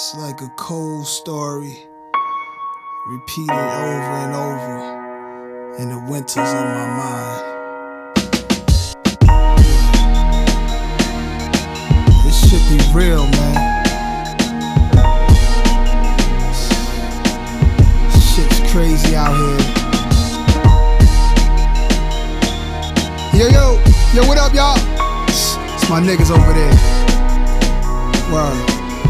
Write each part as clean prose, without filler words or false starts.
It's like a cold story, repeated over and over in the winters of my mind. This shit be real, man. Shit's crazy out here. Yo, what up, y'all? It's my niggas over there. Word.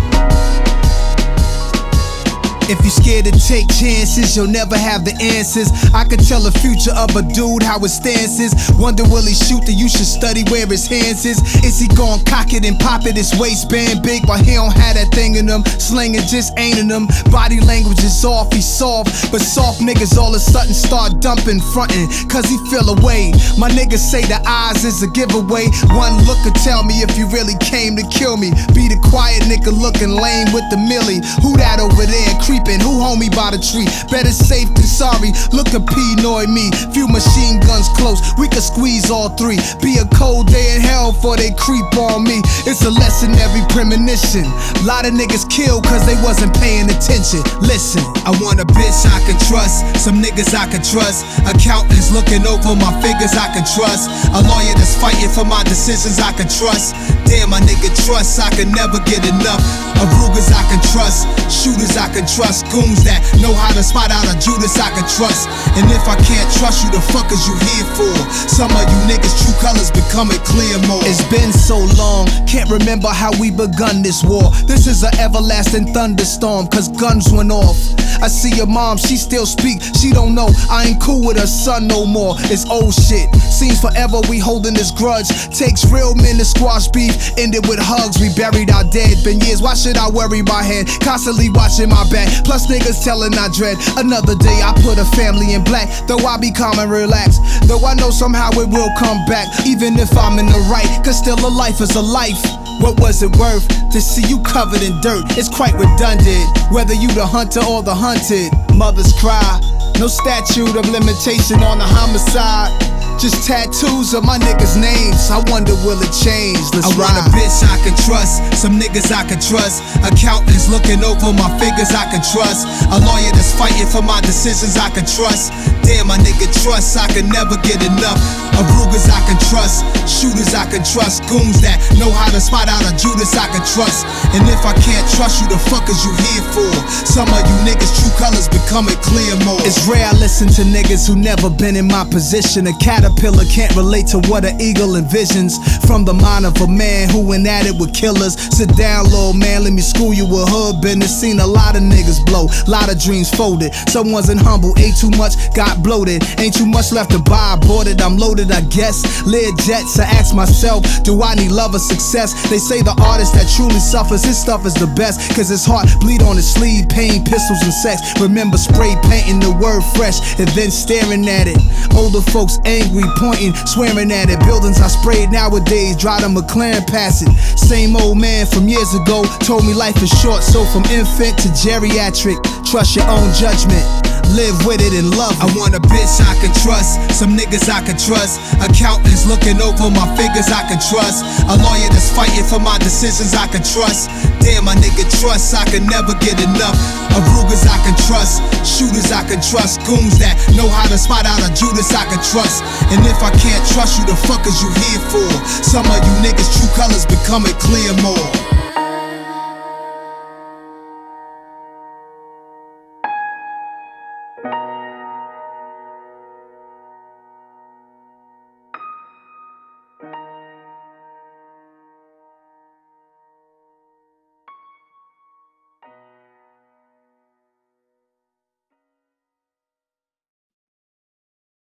If you scared to take chances, you'll never have the answers. I could tell the future of a dude how his stance is. Wonder will he shoot, then you should study where his hands is. Is he gon' cock it and pop it, his waistband big, but he don't have that thing in him. Slinging just ain't in him. Body language is off, he's soft, but soft niggas all of a sudden start dumping, frontin', cause he feel away. My niggas say the eyes is a giveaway. One look could tell me if you really came to kill me. Be the quiet nigga looking lame with the millie. Who that over there creeping? Who homie by the tree? Better safe than sorry. Look at P-Noy me. Few machine guns close, we could squeeze all three. Be a cold day in hell for they creep on me. It's a lesson, every premonition. Lot of niggas killed cause they wasn't paying attention. Listen, I want a bitch I can trust, some niggas I can trust, accountants looking over my figures I can trust, a lawyer that's fighting for my decisions I can trust. Damn, my nigga trust, I can never get enough. Arugas I can trust, shooters I can trust, goons that know how to spot out a Judas I can trust. And if I can't trust you, the fuck is you here for? Some of you niggas true colors becoming clear more. It's been so long, can't remember how we begun this war. This is an everlasting thunderstorm, cause guns went off. I see your mom, she still speak, she don't know I ain't cool with her son no more. It's old shit, seems forever we holding this grudge. Takes real men to squash beef, ended with hugs. We buried our dead, been years, why should I worry my head? Constantly watching my back, plus niggas telling I dread. Another day I put a family in black, though I be calm and relaxed, though I know somehow it will come back. Even if I'm in the right, cause still a life is a life. What was it worth to see you covered in dirt? It's quite redundant, whether you the hunter or the hunted. Mothers cry, no statute of limitation on the homicide, just tattoos of my niggas' names. I wonder will it change? Let's ride. I want a bitch I can trust, some niggas I can trust, accountants looking over my figures I can trust, a lawyer that's fighting for my decisions I can trust. Damn, my nigga trust, I can never get enough. Arugas I can trust, shooters I can trust, goons that know how to spot out a Judas I can trust. And if I can't trust you, the fuck is you here for? Some of you niggas true colors becoming clear more. It's rare I listen to niggas who never been in my position. A caterpillar can't relate to what an eagle envisions from the mind of a man who went at it with killers. Sit down, little man, let me school you with hood business. Seen a lot of niggas blow, lot of dreams folded. Some wasn't humble, ate too much, got bloated. Ain't too much left to buy, bought it, I'm loaded, I guess. Lear jets, I ask myself, do I need love or success? They say the artist that truly suffers, his stuff is the best, cause his heart bleed on his sleeve, pain, pistols and sex. Remember spray painting the word fresh and then staring at it. Older folks angry, pointing, swearing at it. Buildings I sprayed nowadays, drive a McLaren past it. Same old man from years ago told me life is short, so from infant to geriatric, trust your own judgment, live with it and love it. I want a bitch I can trust, some niggas I can trust, accountants looking over my figures I can trust, a lawyer that's fighting for my decisions I can trust. Damn, my nigga trust, I can never get enough. Arugas I can trust, shooters I can trust, goons that know how to spot out a Judas I can trust. And if I can't trust you, the fuck is you here for? Some of you niggas true colors becoming clear more.